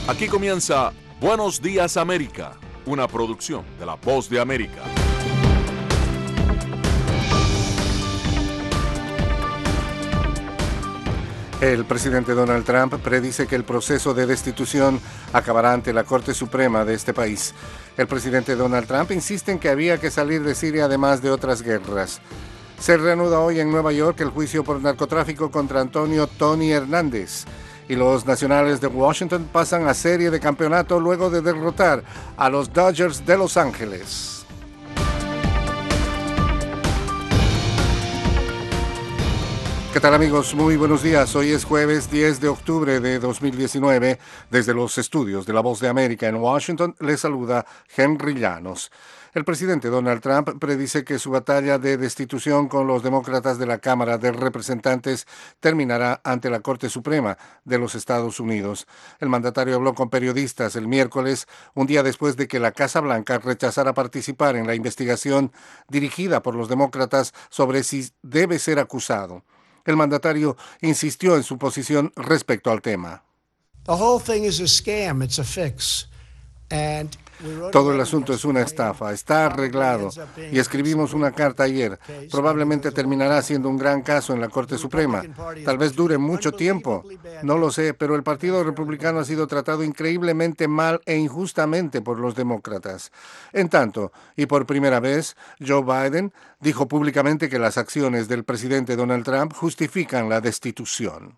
Aquí comienza Buenos Días América, una producción de La Voz de América. El presidente Donald Trump predice que el proceso de destitución acabará ante la Corte Suprema de este país. El presidente Donald Trump insiste en que había que salir de Siria además de otras guerras. Se reanuda hoy en Nueva York el juicio por narcotráfico contra Antonio Tony Hernández. Y los Nacionales de Washington pasan a serie de campeonato luego de derrotar a los Dodgers de Los Ángeles. ¿Qué tal, amigos? Muy buenos días. Hoy es jueves 10 de octubre de 2019. Desde los estudios de La Voz de América en Washington les saluda Henry Llanos. El presidente Donald Trump predice que su batalla de destitución con los demócratas de la Cámara de Representantes terminará ante la Corte Suprema de los Estados Unidos. El mandatario habló con periodistas el miércoles, un día después de que la Casa Blanca rechazara participar en la investigación dirigida por los demócratas sobre si debe ser acusado. El mandatario insistió en su posición respecto al tema. Todo el asunto es una estafa, está arreglado y escribimos una carta ayer. Probablemente terminará siendo un gran caso en la Corte Suprema. Tal vez dure mucho tiempo, no lo sé, pero el Partido Republicano ha sido tratado increíblemente mal e injustamente por los demócratas. En tanto, y por primera vez, Joe Biden dijo públicamente que las acciones del presidente Donald Trump justifican la destitución.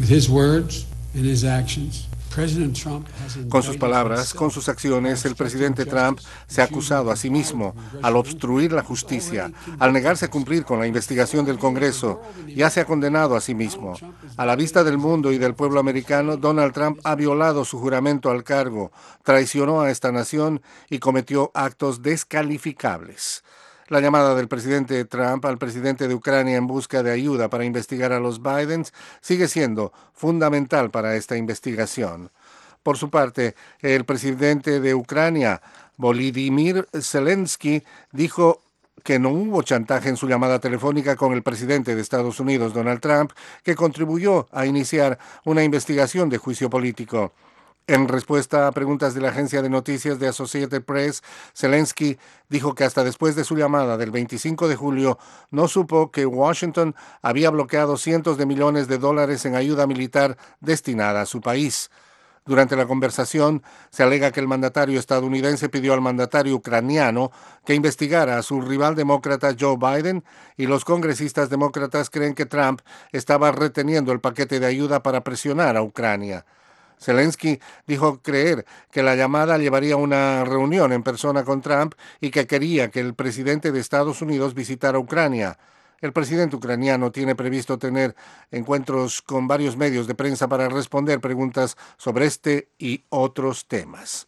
Con sus palabras, con sus acciones, el presidente Trump se ha acusado a sí mismo al obstruir la justicia, al negarse a cumplir con la investigación del Congreso, ya se ha condenado a sí mismo. A la vista del mundo y del pueblo americano, Donald Trump ha violado su juramento al cargo, traicionó a esta nación y cometió actos descalificables. La llamada del presidente Trump al presidente de Ucrania en busca de ayuda para investigar a los Bidens sigue siendo fundamental para esta investigación. Por su parte, el presidente de Ucrania, Volodymyr Zelensky, dijo que no hubo chantaje en su llamada telefónica con el presidente de Estados Unidos, Donald Trump, que contribuyó a iniciar una investigación de juicio político. En respuesta a preguntas de la agencia de noticias de Associated Press, Zelensky dijo que hasta después de su llamada del 25 de julio no supo que Washington había bloqueado cientos de millones de dólares en ayuda militar destinada a su país. Durante la conversación, se alega que el mandatario estadounidense pidió al mandatario ucraniano que investigara a su rival demócrata Joe Biden y los congresistas demócratas creen que Trump estaba reteniendo el paquete de ayuda para presionar a Ucrania. Zelensky dijo creer que la llamada llevaría a una reunión en persona con Trump y que quería que el presidente de Estados Unidos visitara Ucrania. El presidente ucraniano tiene previsto tener encuentros con varios medios de prensa para responder preguntas sobre este y otros temas.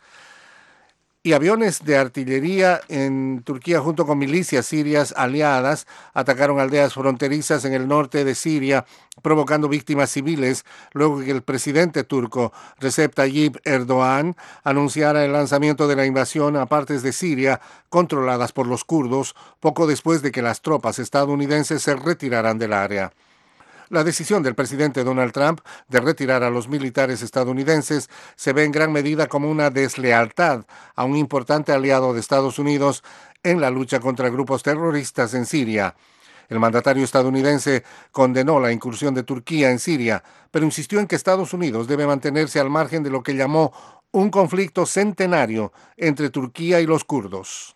Y aviones de artillería en Turquía junto con milicias sirias aliadas atacaron aldeas fronterizas en el norte de Siria, provocando víctimas civiles, luego que el presidente turco Recep Tayyip Erdogan anunciara el lanzamiento de la invasión a partes de Siria controladas por los kurdos, poco después de que las tropas estadounidenses se retiraran del área. La decisión del presidente Donald Trump de retirar a los militares estadounidenses se ve en gran medida como una deslealtad a un importante aliado de Estados Unidos en la lucha contra grupos terroristas en Siria. El mandatario estadounidense condenó la incursión de Turquía en Siria, pero insistió en que Estados Unidos debe mantenerse al margen de lo que llamó un conflicto centenario entre Turquía y los kurdos.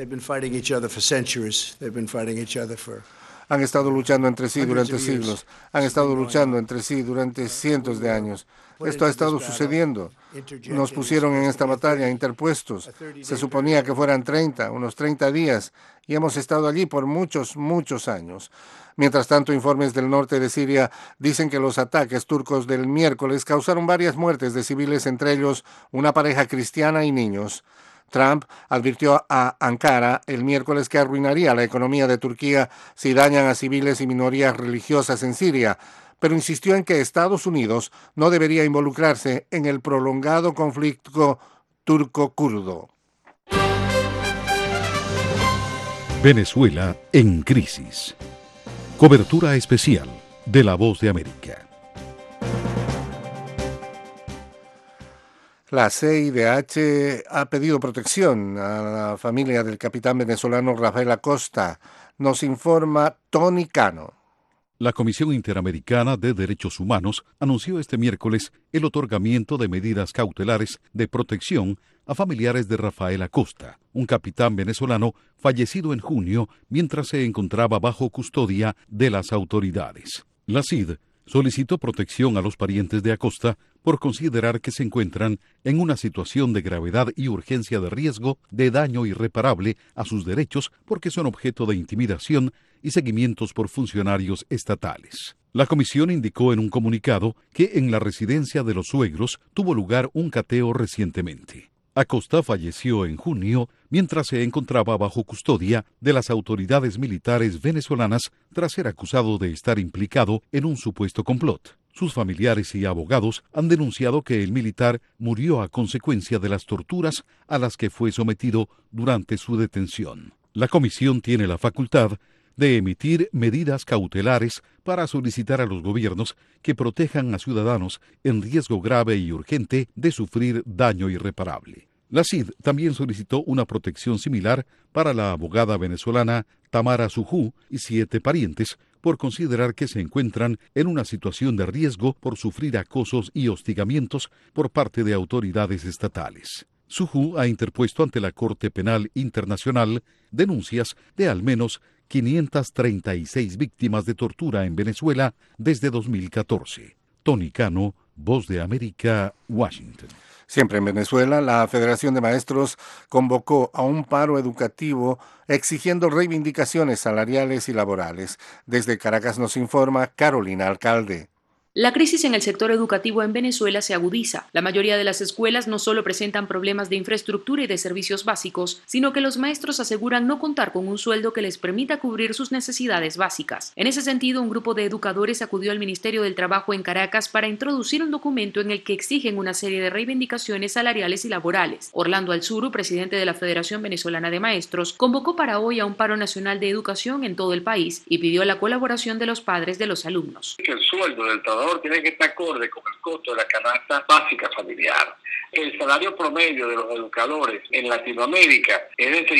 Han estado luchando entre sí durante siglos, han estado luchando entre sí durante cientos de años. Esto ha estado sucediendo. Nos pusieron en esta batalla interpuestos. Se suponía que fueran unos 30 días, y hemos estado allí por muchos, muchos años. Mientras tanto, informes del norte de Siria dicen que los ataques turcos del miércoles causaron varias muertes de civiles, entre ellos una pareja cristiana y niños. Trump advirtió a Ankara el miércoles que arruinaría la economía de Turquía si dañan a civiles y minorías religiosas en Siria, pero insistió en que Estados Unidos no debería involucrarse en el prolongado conflicto turco-kurdo. Venezuela en crisis. Cobertura especial de La Voz de América. La CIDH ha pedido protección a la familia del capitán venezolano Rafael Acosta. Nos informa Tony Cano. La Comisión Interamericana de Derechos Humanos anunció este miércoles el otorgamiento de medidas cautelares de protección a familiares de Rafael Acosta, un capitán venezolano fallecido en junio mientras se encontraba bajo custodia de las autoridades. La CID solicitó protección a los parientes de Acosta por considerar que se encuentran en una situación de gravedad y urgencia de riesgo de daño irreparable a sus derechos porque son objeto de intimidación y seguimientos por funcionarios estatales. La comisión indicó en un comunicado que en la residencia de los suegros tuvo lugar un cateo recientemente. Acosta falleció en junio mientras se encontraba bajo custodia de las autoridades militares venezolanas tras ser acusado de estar implicado en un supuesto complot. Sus familiares y abogados han denunciado que el militar murió a consecuencia de las torturas a las que fue sometido durante su detención. La comisión tiene la facultad de emitir medidas cautelares para solicitar a los gobiernos que protejan a ciudadanos en riesgo grave y urgente de sufrir daño irreparable. La CID también solicitó una protección similar para la abogada venezolana Tamara Sujú y 7 parientes por considerar que se encuentran en una situación de riesgo por sufrir acosos y hostigamientos por parte de autoridades estatales. Sujú ha interpuesto ante la Corte Penal Internacional denuncias de al menos 536 víctimas de tortura en Venezuela desde 2014. Tony Cano, Voz de América, Washington. Siempre en Venezuela, la Federación de Maestros convocó a un paro educativo exigiendo reivindicaciones salariales y laborales. Desde Caracas nos informa Carolina Alcalde. La crisis en el sector educativo en Venezuela se agudiza. La mayoría de las escuelas no solo presentan problemas de infraestructura y de servicios básicos, sino que los maestros aseguran no contar con un sueldo que les permita cubrir sus necesidades básicas. En ese sentido, un grupo de educadores acudió al Ministerio del Trabajo en Caracas para introducir un documento en el que exigen una serie de reivindicaciones salariales y laborales. Orlando Alzuru, presidente de la Federación Venezolana de Maestros, convocó para hoy a un paro nacional de educación en todo el país y pidió la colaboración de los padres de los alumnos. El sueldo del trabajador tiene que estar acorde con el costo de la canasta básica familiar. El salario promedio de los educadores en Latinoamérica es de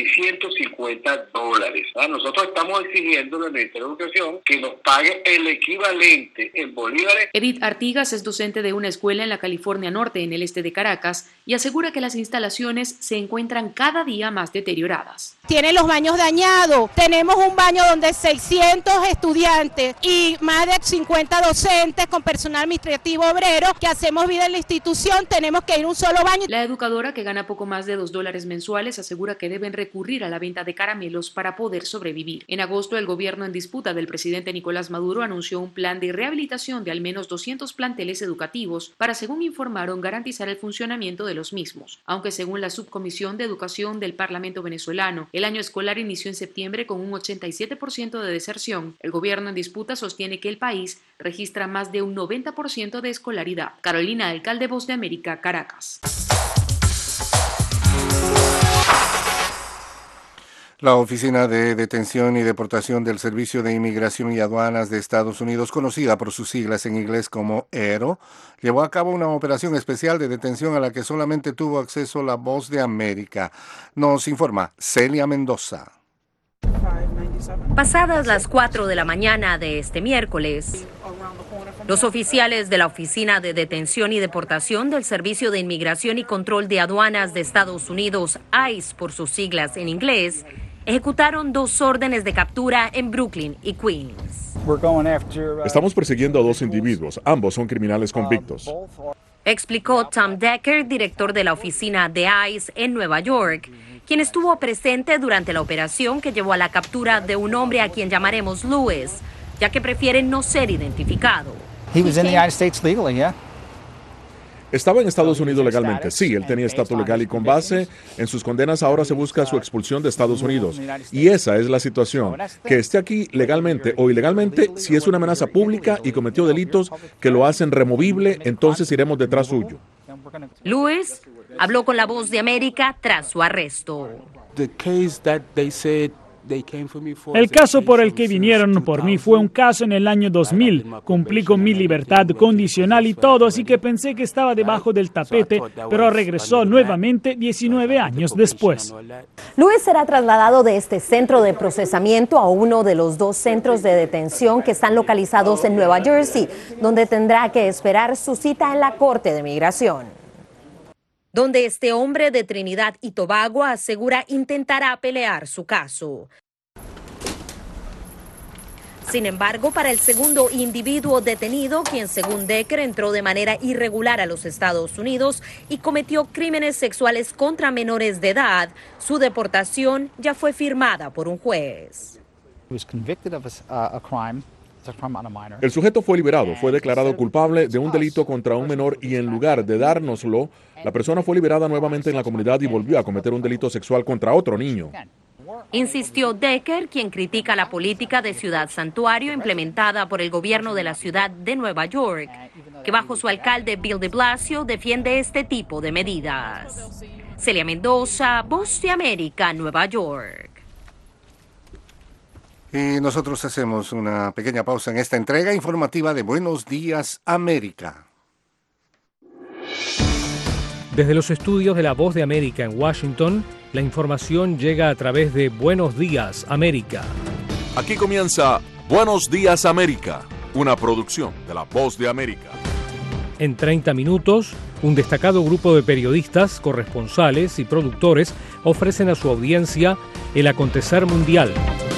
$650. Nosotros estamos exigiendo del Ministerio de Educación que nos pague el equivalente en bolívares. Edith Artigas es docente de una escuela en la California Norte, en el este de Caracas, y asegura que las instalaciones se encuentran cada día más deterioradas. Tienen los baños dañados, tenemos un baño donde 600 estudiantes y más de 50 docentes con personal administrativo obrero que hacemos vida en la institución, tenemos que ir a un solo baño. La educadora, que gana poco más de $2 mensuales, asegura que deben recurrir a la venta de caramelos para poder sobrevivir. En agosto, el gobierno en disputa del presidente Nicolás Maduro anunció un plan de rehabilitación de al menos 200 planteles educativos para, según informaron, garantizar el funcionamiento de los mismos. Aunque según la Subcomisión de Educación del Parlamento venezolano, el año escolar inició en septiembre con un 87% de deserción, el gobierno en disputa sostiene que el país registra más de un 90% de escolaridad. Carolina Alcalde, Voz de América, Caracas. La Oficina de Detención y Deportación del Servicio de Inmigración y Aduanas de Estados Unidos, conocida por sus siglas en inglés como ERO, llevó a cabo una operación especial de detención a la que solamente tuvo acceso la Voz de América. Nos informa Celia Mendoza. Pasadas las 4 de la mañana de este miércoles, los oficiales de la Oficina de Detención y Deportación del Servicio de Inmigración y Control de Aduanas de Estados Unidos, ICE por sus siglas en inglés, ejecutaron 2 órdenes de captura en Brooklyn y Queens. Estamos persiguiendo a 2 individuos, ambos son criminales convictos. Explicó Tom Decker, director de la oficina de ICE en Nueva York, quien estuvo presente durante la operación que llevó a la captura de un hombre a quien llamaremos Lewis, ya que prefiere no ser identificado. Estaba en Estados Unidos legalmente, sí, él tenía estatus legal y con base en sus condenas ahora se busca su expulsión de Estados Unidos. Y esa es la situación, que esté aquí legalmente o ilegalmente, si es una amenaza pública y cometió delitos que lo hacen removible, entonces iremos detrás suyo. Lewis habló con La Voz de América tras su arresto. El caso por el que vinieron por mí fue un caso en el año 2000. Cumplí con mi libertad condicional y todo, así que pensé que estaba debajo del tapete, pero regresó nuevamente 19 años después. Luis será trasladado de este centro de procesamiento a uno de los 2 centros de detención que están localizados en Nueva Jersey, donde tendrá que esperar su cita en la Corte de Migración. Donde este hombre de Trinidad y Tobago asegura intentará pelear su caso. Sin embargo, para el segundo individuo detenido, quien según Decker entró de manera irregular a los Estados Unidos y cometió crímenes sexuales contra menores de edad, su deportación ya fue firmada por un juez. El sujeto fue liberado, fue declarado culpable de un delito contra un menor y en lugar de dárnoslo, la persona fue liberada nuevamente en la comunidad y volvió a cometer un delito sexual contra otro niño. Insistió Decker, quien critica la política de ciudad santuario implementada por el gobierno de la ciudad de Nueva York, que bajo su alcalde Bill de Blasio defiende este tipo de medidas. Celia Mendoza, Voz de América, Nueva York. Y nosotros hacemos una pequeña pausa en esta entrega informativa de Buenos Días América. Desde los estudios de La Voz de América en Washington, la información llega a través de Buenos Días América. Aquí comienza Buenos Días América, una producción de La Voz de América. En 30 minutos, un destacado grupo de periodistas, corresponsales y productores ofrecen a su audiencia el acontecer mundial.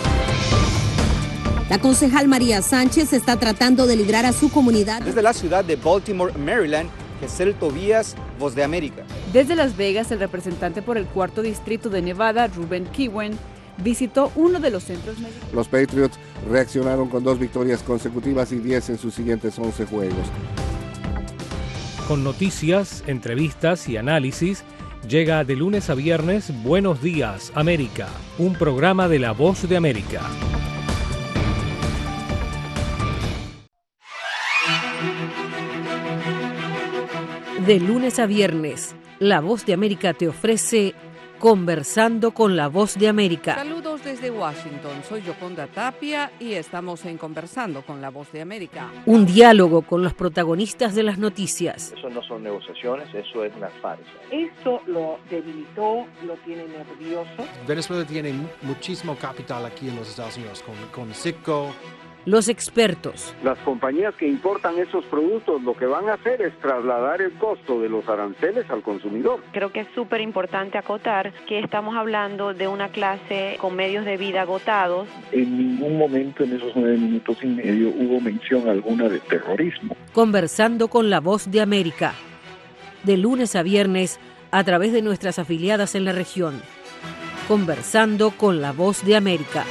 La concejal María Sánchez está tratando de librar a su comunidad. Desde la ciudad de Baltimore, Maryland, Gesell Tobías, Voz de América. Desde Las Vegas, el representante por el 4º distrito de Nevada, Ruben Kiwen, visitó uno de los centros médicos. Los Patriots reaccionaron con 2 victorias consecutivas y 10 en sus siguientes 11 juegos. Con noticias, entrevistas y análisis, llega de lunes a viernes Buenos Días América, un programa de La Voz de América. De lunes a viernes, La Voz de América te ofrece Conversando con La Voz de América. Saludos desde Washington, soy Yoconda Tapia y estamos en Conversando con La Voz de América. Un diálogo con los protagonistas de las noticias. Eso no son negociaciones, eso es una farsa. Esto lo debilitó, lo tiene nervioso. Venezuela tiene muchísimo capital aquí en los Estados Unidos, con Citgo. Los expertos. Las compañías que importan esos productos lo que van a hacer es trasladar el costo de los aranceles al consumidor. Creo que es súper importante acotar que estamos hablando de una clase con medios de vida agotados. En ningún momento en esos 9 minutos y medio hubo mención alguna de terrorismo. Conversando con La Voz de América. De lunes a viernes a través de nuestras afiliadas en la región. Conversando con La Voz de América.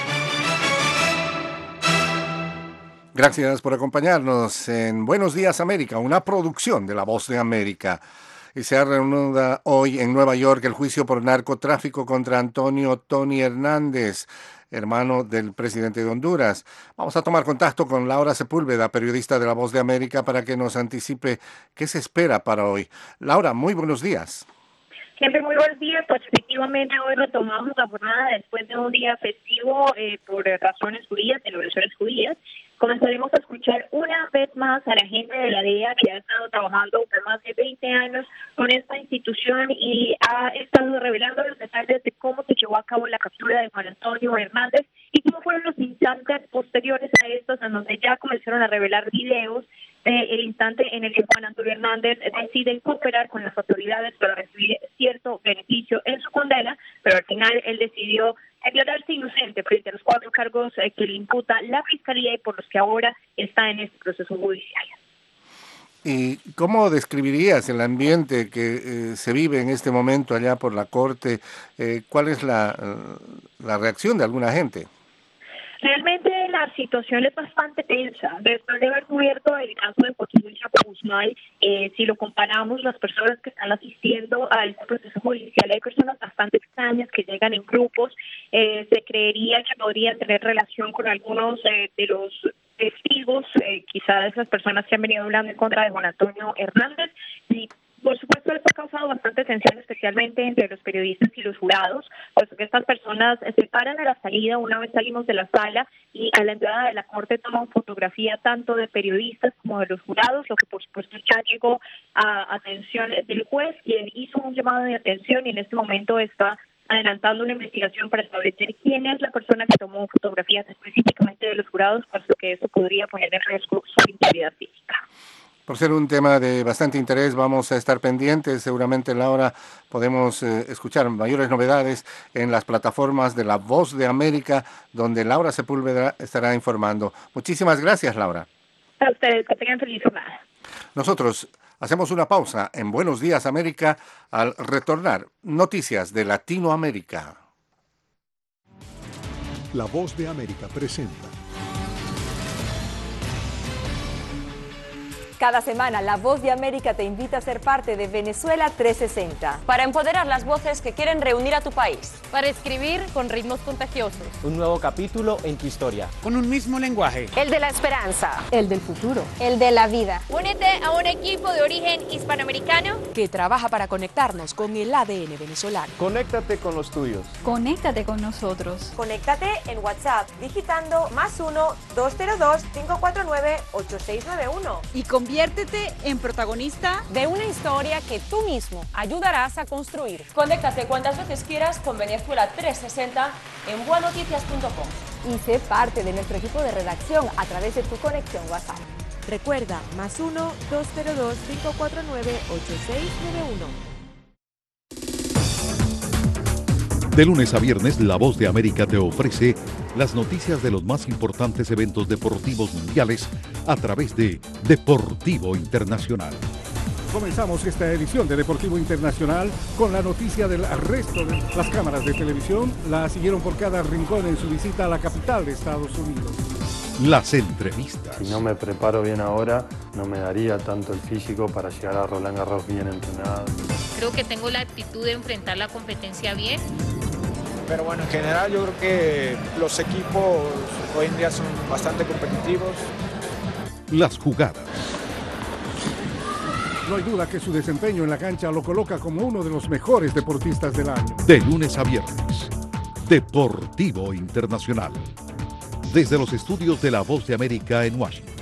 Gracias por acompañarnos en Buenos Días América, una producción de La Voz de América. Y se ha reunido hoy en Nueva York el juicio por narcotráfico contra Antonio Tony Hernández, hermano del presidente de Honduras. Vamos a tomar contacto con Laura Sepúlveda, periodista de La Voz de América, para que nos anticipe qué se espera para hoy. Laura, muy buenos días. Siempre muy buenos días. Pues efectivamente hoy retomamos la jornada después de un día festivo por razones judías, celebraciones judías. Comenzaremos a escuchar una vez más a la gente de la DEA que ha estado trabajando por más de 20 años con esta institución y ha estado revelando los detalles de cómo se llevó a cabo la captura de Juan Antonio Hernández y cómo fueron los instantes posteriores a estos en donde ya comenzaron a revelar videos el instante en el que Juan Antonio Hernández decide cooperar con las autoridades para recibir cierto beneficio en su condena, pero al final él decidió declararse inocente frente a los 4 cargos que le imputa la Fiscalía y por los que ahora está en este proceso judicial. ¿Y cómo describirías el ambiente que se vive en este momento allá por la Corte? ¿Cuál es la reacción de alguna gente? Realmente la situación es bastante tensa. Después de haber cubierto el caso de Joaquín Chapo Guzmán, si lo comparamos, las personas que están asistiendo a este proceso judicial, hay personas bastante extrañas que llegan en grupos. Se creería que podrían tener relación con algunos de los testigos, quizás esas personas que han venido hablando en contra de Juan Antonio Hernández. Y Por supuesto, esto ha causado bastante tensión, especialmente entre los periodistas y los jurados, puesto que estas personas se paran a la salida una vez salimos de la sala y a la entrada de la corte toman fotografía tanto de periodistas como de los jurados, lo que por supuesto ya llegó a atención del juez, quien hizo un llamado de atención y en este momento está adelantando una investigación para establecer quién es la persona que tomó fotografías específicamente de los jurados, puesto que eso podría poner en riesgo su integridad física. Por ser un tema de bastante interés, vamos a estar pendientes. Seguramente, Laura, podemos escuchar mayores novedades en las plataformas de La Voz de América, donde Laura Sepúlveda estará informando. Muchísimas gracias, Laura. A ustedes, que tengan feliz jornada. Nosotros hacemos una pausa en Buenos Días América al retornar. Noticias de Latinoamérica. La Voz de América presenta. Cada semana, La Voz de América te invita a ser parte de Venezuela 360. Para empoderar las voces que quieren reunir a tu país. Para escribir con ritmos contagiosos. Un nuevo capítulo en tu historia. Con un mismo lenguaje. El de la esperanza. El del futuro. El de la vida. Únete a un equipo de origen hispanoamericano que trabaja para conectarnos con el ADN venezolano. Conéctate con los tuyos. Conéctate con nosotros. Conéctate en WhatsApp digitando +1-202-549-8691. Y conviértete en protagonista de una historia que tú mismo ayudarás a construir. Conéctate cuantas veces quieras con Venezuela 360 en buenoticias.com. Y sé parte de nuestro equipo de redacción a través de tu conexión WhatsApp. Recuerda, +1-202-549-8691. De lunes a viernes, La Voz de América te ofrece las noticias de los más importantes eventos deportivos mundiales a través de Deportivo Internacional. Comenzamos esta edición de Deportivo Internacional con la noticia del arresto de las cámaras de televisión. La siguieron por cada rincón en su visita a la capital de Estados Unidos. Las entrevistas. Si no me preparo bien ahora, no me daría tanto el físico para llegar a Roland Garros bien entrenado. Creo que tengo la actitud de enfrentar la competencia bien. Pero bueno, en general yo creo que los equipos hoy en día son bastante competitivos. Las jugadas. No hay duda que su desempeño en la cancha lo coloca como uno de los mejores deportistas del año. De lunes a viernes, Deportivo Internacional. Desde los estudios de La Voz de América en Washington.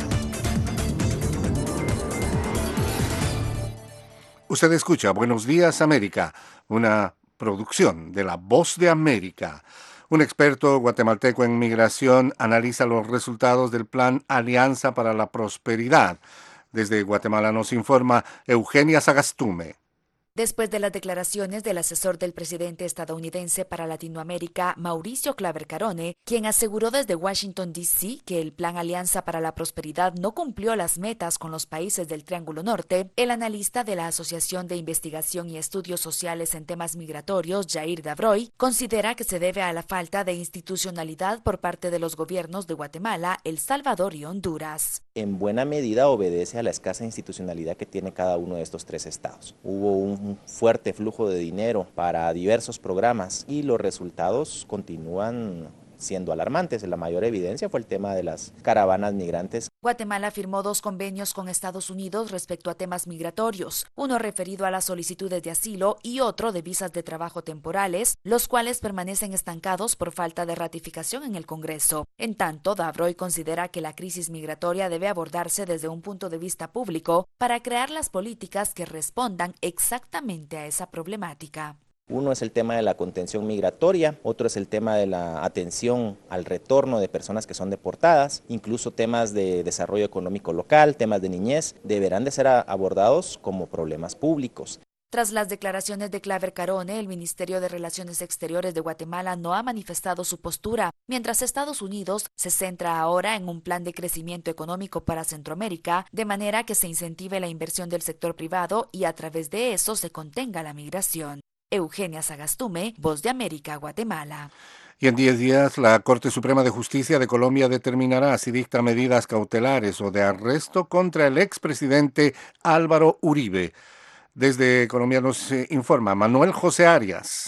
Usted escucha Buenos Días América, una producción de La Voz de América. Un experto guatemalteco en migración analiza los resultados del plan Alianza para la Prosperidad. Desde Guatemala nos informa Eugenia Sagastume. Después de las declaraciones del asesor del presidente estadounidense para Latinoamérica, Mauricio Claver Carone, quien aseguró desde Washington, D.C. que el Plan Alianza para la Prosperidad no cumplió las metas con los países del Triángulo Norte, el analista de la Asociación de Investigación y Estudios Sociales en Temas Migratorios, Jair Davroy, considera que se debe a la falta de institucionalidad por parte de los gobiernos de Guatemala, El Salvador y Honduras. En buena medida obedece a la escasa institucionalidad que tiene cada uno de estos tres estados. Hubo un fuerte flujo de dinero para diversos programas y los resultados continúan siendo alarmantes. La mayor evidencia fue el tema de las caravanas migrantes. Guatemala firmó 2 convenios con Estados Unidos respecto a temas migratorios, uno referido a las solicitudes de asilo y otro de visas de trabajo temporales, los cuales permanecen estancados por falta de ratificación en el Congreso. En tanto, Davroy considera que la crisis migratoria debe abordarse desde un punto de vista público para crear las políticas que respondan exactamente a esa problemática. Uno es el tema de la contención migratoria, otro es el tema de la atención al retorno de personas que son deportadas, incluso temas de desarrollo económico local, temas de niñez, deberán de ser abordados como problemas públicos. Tras las declaraciones de Claver Carone, el Ministerio de Relaciones Exteriores de Guatemala no ha manifestado su postura, mientras Estados Unidos se centra ahora en un plan de crecimiento económico para Centroamérica, de manera que se incentive la inversión del sector privado y a través de eso se contenga la migración. Eugenia Sagastume, Voz de América, Guatemala. Y en 10 días, la Corte Suprema de Justicia de Colombia determinará si dicta medidas cautelares o de arresto contra el expresidente Álvaro Uribe. Desde Colombia nos informa Manuel José Arias.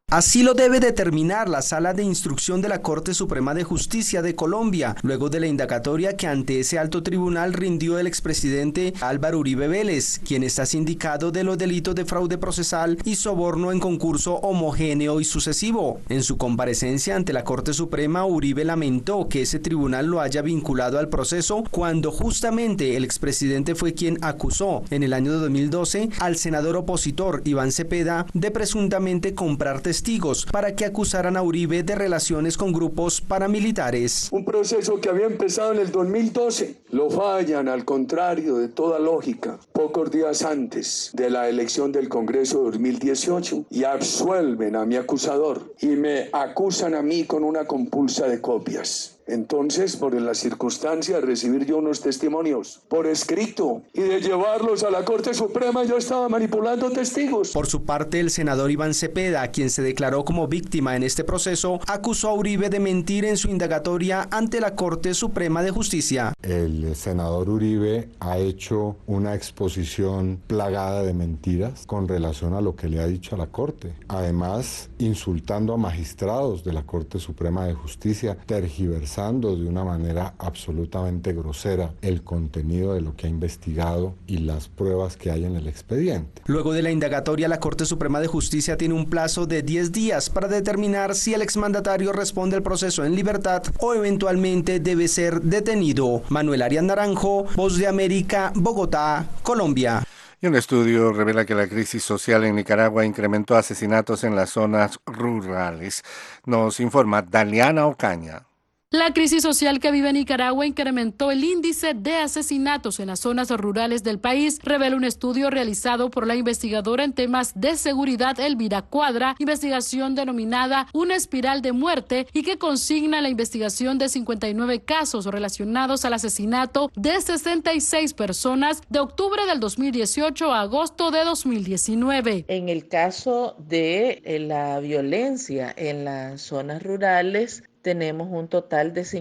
Así lo debe determinar la Sala de Instrucción de la Corte Suprema de Justicia de Colombia, luego de la indagatoria que ante ese alto tribunal rindió el expresidente Álvaro Uribe Vélez, quien está sindicado de los delitos de fraude procesal y soborno en concurso homogéneo y sucesivo. En su comparecencia ante la Corte Suprema, Uribe lamentó que ese tribunal lo haya vinculado al proceso cuando justamente el expresidente fue quien acusó en el año de 2012 al senador opositor Iván Cepeda de presuntamente comprar testigos para que acusaran a Uribe de relaciones con grupos paramilitares. Un proceso que había empezado en el 2012, lo fallan al contrario de toda lógica, pocos días antes de la elección del Congreso de 2018 y absuelven a mi acusador y me acusan a mí con una compulsa de copias. Entonces, por la circunstancia de recibir yo unos testimonios por escrito y de llevarlos a la Corte Suprema, yo estaba manipulando testigos. Por su parte, el senador Iván Cepeda, quien se declaró como víctima en este proceso, acusó a Uribe de mentir en su indagatoria ante la Corte Suprema de Justicia. El senador Uribe ha hecho una exposición plagada de mentiras con relación a lo que le ha dicho a la Corte. Además, insultando a magistrados de la Corte Suprema de Justicia, tergiversando de una manera absolutamente grosera el contenido de lo que ha investigado y las pruebas que hay en el expediente. Luego de la indagatoria, la Corte Suprema de Justicia tiene un plazo de 10 días para determinar si el exmandatario responde al proceso en libertad o eventualmente debe ser detenido. Manuel Arias Naranjo, Voz de América, Bogotá, Colombia. Y un estudio revela que la crisis social en Nicaragua incrementó asesinatos en las zonas rurales. Nos informa Daliana Ocaña. La crisis social que vive Nicaragua incrementó el índice de asesinatos en las zonas rurales del país, revela un estudio realizado por la investigadora en temas de seguridad Elvira Cuadra, investigación denominada Una espiral de muerte, y que consigna la investigación de 59 casos relacionados al asesinato de 66 personas de octubre del 2018 a agosto de 2019. En el caso de la violencia en las zonas rurales, tenemos un total de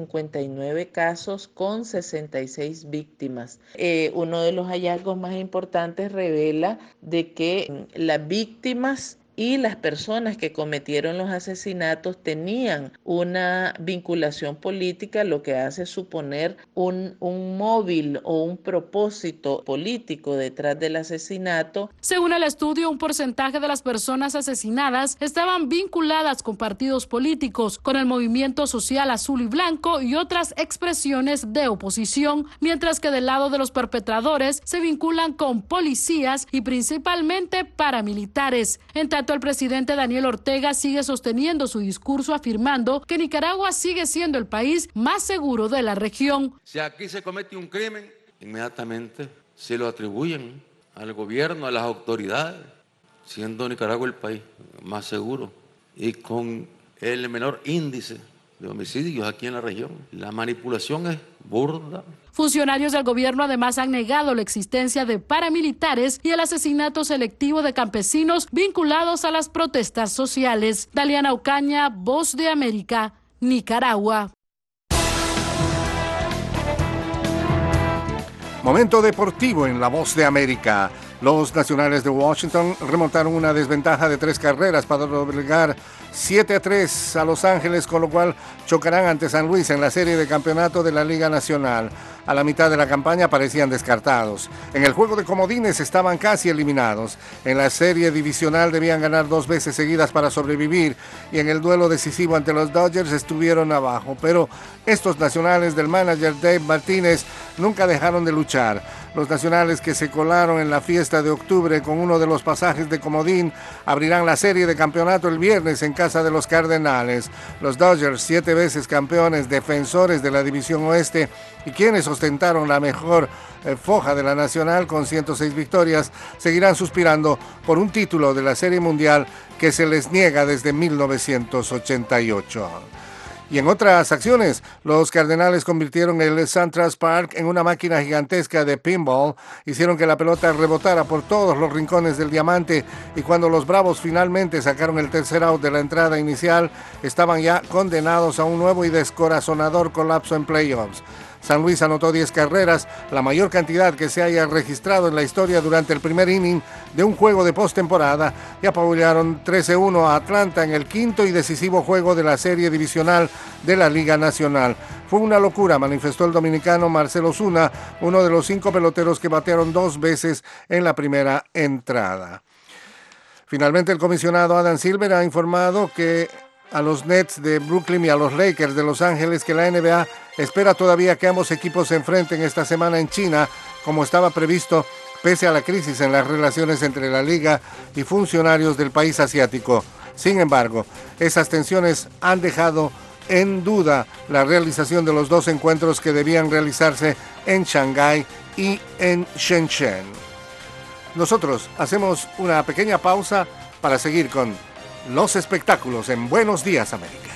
59 casos con 66 víctimas. Uno de los hallazgos más importantes revela de que las víctimas y las personas que cometieron los asesinatos tenían una vinculación política, lo que hace suponer un móvil o un propósito político detrás del asesinato. Según el estudio, un porcentaje de las personas asesinadas estaban vinculadas con partidos políticos, con el movimiento social azul y blanco y otras expresiones de oposición, mientras que del lado de los perpetradores se vinculan con policías y principalmente paramilitares. En tanto, el presidente Daniel Ortega sigue sosteniendo su discurso afirmando que Nicaragua sigue siendo el país más seguro de la región. Si aquí se comete un crimen, inmediatamente se lo atribuyen al gobierno, a las autoridades, siendo Nicaragua el país más seguro y con el menor índice de homicidios aquí en la región. La manipulación es burda. Funcionarios del gobierno además han negado la existencia de paramilitares y el asesinato selectivo de campesinos vinculados a las protestas sociales. Daliana Ocaña, Voz de América, Nicaragua. Momento deportivo en La Voz de América. Los Nacionales de Washington remontaron una desventaja de 3 carreras para doblegar 7-3 a Los Ángeles, con lo cual chocarán ante San Luis en la serie de campeonato de la Liga Nacional. A la mitad de la campaña parecían descartados. En el juego de comodines estaban casi eliminados. En la serie divisional debían ganar 2 veces seguidas para sobrevivir, y en el duelo decisivo ante los Dodgers estuvieron abajo. Pero estos Nacionales del manager Dave Martínez nunca dejaron de luchar. Los Nacionales, que se colaron en la fiesta de octubre con uno de los pasajes de comodín, abrirán la serie de campeonato el viernes en casa de los Cardenales. Los Dodgers, 7 veces campeones, defensores de la División Oeste y quienes ostentaron la mejor foja de la Nacional con 106 victorias, seguirán suspirando por un título de la Serie Mundial que se les niega desde 1988. Y en otras acciones, los Cardenales convirtieron el SunTrust Park en una máquina gigantesca de pinball, hicieron que la pelota rebotara por todos los rincones del diamante, y cuando los Bravos finalmente sacaron el tercer out de la entrada inicial, estaban ya condenados a un nuevo y descorazonador colapso en playoffs. San Luis anotó 10 carreras, la mayor cantidad que se haya registrado en la historia durante el primer inning de un juego de postemporada, y apabullaron 13-1 a Atlanta en el quinto y decisivo juego de la serie divisional de la Liga Nacional. Fue una locura, manifestó el dominicano Marcelo Zuna, uno de los 5 peloteros que batearon 2 veces en la primera entrada. Finalmente, el comisionado Adam Silver ha informado que a los Nets de Brooklyn y a los Lakers de Los Ángeles que la NBA espera todavía que ambos equipos se enfrenten esta semana en China, como estaba previsto, pese a la crisis en las relaciones entre la liga y funcionarios del país asiático. Sin embargo, esas tensiones han dejado en duda la realización de los 2 encuentros que debían realizarse en Shanghái y en Shenzhen. Nosotros hacemos una pequeña pausa para seguir con los espectáculos en Buenos Días, América.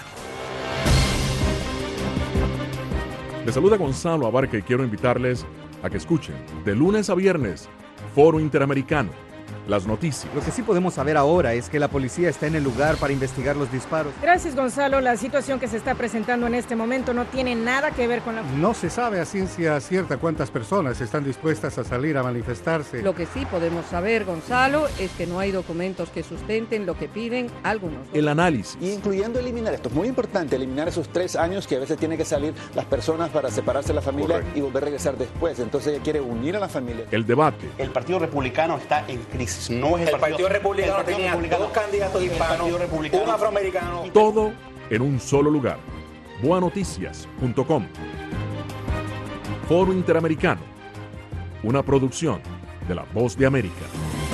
Les saluda Gonzalo Abarca y quiero invitarles a que escuchen de lunes a viernes Foro Interamericano, las noticias. Lo que sí podemos saber ahora es que la policía está en el lugar para investigar los disparos. Gracias, Gonzalo. La situación que se está presentando en este momento no tiene nada que ver con la... No se sabe a ciencia cierta cuántas personas están dispuestas a salir a manifestarse. Lo que sí podemos saber, Gonzalo, es que no hay documentos que sustenten lo que piden algunos. El análisis. Y incluyendo eliminar, esto es muy importante, eliminar esos 3 años que a veces tienen que salir las personas para separarse de la familia. Correcto. Y volver a regresar después. Entonces ella quiere unir a la familia. El debate. El Partido Republicano está en crisis. No es el Partido Republicano tenía 2 candidatos hispanos, un afroamericano. Todo en un solo lugar. Boanoticias.com. Foro Interamericano, una producción de La Voz de América.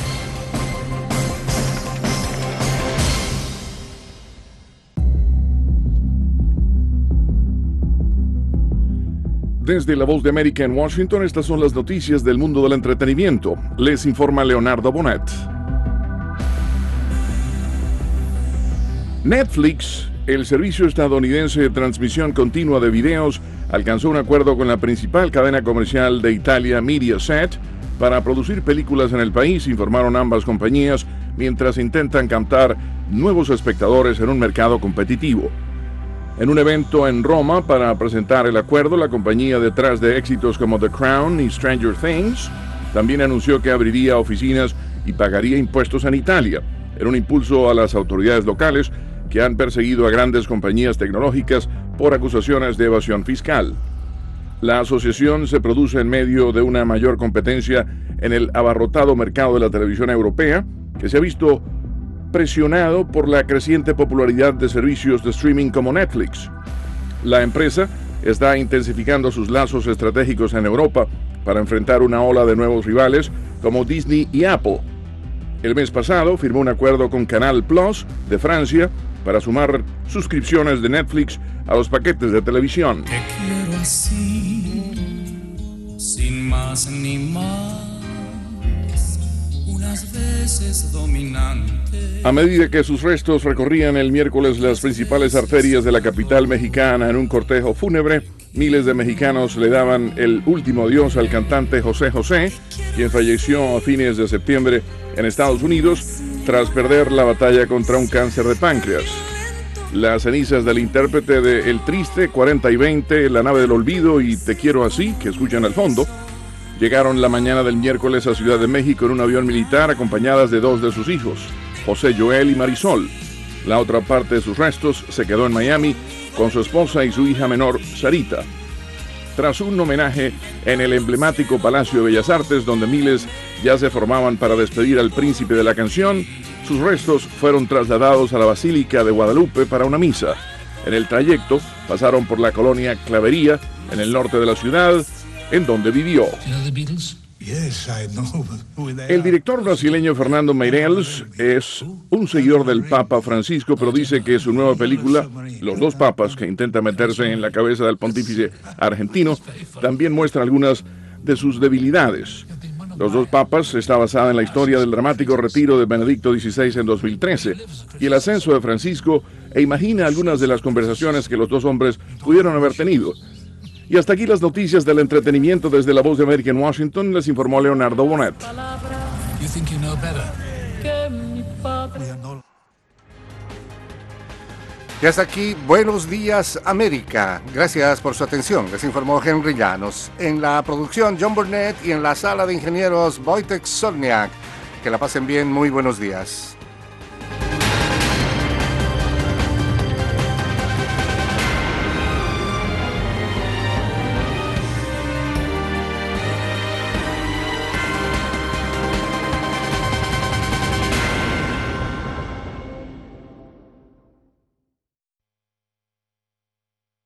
Desde La Voz de América en Washington, estas son las noticias del mundo del entretenimiento. Les informa Leonardo Bonet. Netflix, el servicio estadounidense de transmisión continua de videos, alcanzó un acuerdo con la principal cadena comercial de Italia, Mediaset, para producir películas en el país, informaron ambas compañías, mientras intentan captar nuevos espectadores en un mercado competitivo. En un evento en Roma para presentar el acuerdo, la compañía detrás de éxitos como The Crown y Stranger Things también anunció que abriría oficinas y pagaría impuestos en Italia, en un impulso a las autoridades locales que han perseguido a grandes compañías tecnológicas por acusaciones de evasión fiscal. La asociación se produce en medio de una mayor competencia en el abarrotado mercado de la televisión europea, que se ha visto presionado por la creciente popularidad de servicios de streaming como Netflix. La empresa está intensificando sus lazos estratégicos en Europa para enfrentar una ola de nuevos rivales como Disney y Apple. El mes pasado firmó un acuerdo con Canal Plus de Francia para sumar suscripciones de Netflix a los paquetes de televisión. Te quiero así, sin más ni más. Veces dominante. A medida que sus restos recorrían el miércoles las principales arterias de la capital mexicana en un cortejo fúnebre, miles de mexicanos le daban el último adiós al cantante José José, quien falleció a fines de septiembre en Estados Unidos tras perder la batalla contra un cáncer de páncreas. Las cenizas del intérprete de El Triste, 40 y 20, La Nave del Olvido y Te Quiero Así, que escuchan al fondo, llegaron la mañana del miércoles a Ciudad de México en un avión militar acompañadas de 2 de sus hijos, José Joel y Marisol. La otra parte de sus restos se quedó en Miami con su esposa y su hija menor, Sarita. Tras un homenaje en el emblemático Palacio de Bellas Artes, donde miles ya se formaban para despedir al príncipe de la canción, sus restos fueron trasladados a la Basílica de Guadalupe para una misa. En el trayecto pasaron por la colonia Clavería, en el norte de la ciudad, en donde vivió. El director brasileño Fernando Meirelles es un seguidor del Papa Francisco, pero dice que su nueva película, Los dos Papas, que intenta meterse en la cabeza del pontífice argentino, también muestra algunas de sus debilidades. Los dos Papas está basada en la historia del dramático retiro de Benedicto XVI en 2013 y el ascenso de Francisco, e imagina algunas de las conversaciones que los dos hombres pudieron haber tenido. Y hasta aquí las noticias del entretenimiento desde La Voz de América en Washington. Les informó Leonardo Bonet. Y hasta aquí, Buenos Días América. Gracias por su atención. Les informó Henry Llanos. En la producción, John Burnett, y en la sala de ingenieros, Wojtek Solniak. Que la pasen bien. Muy buenos días.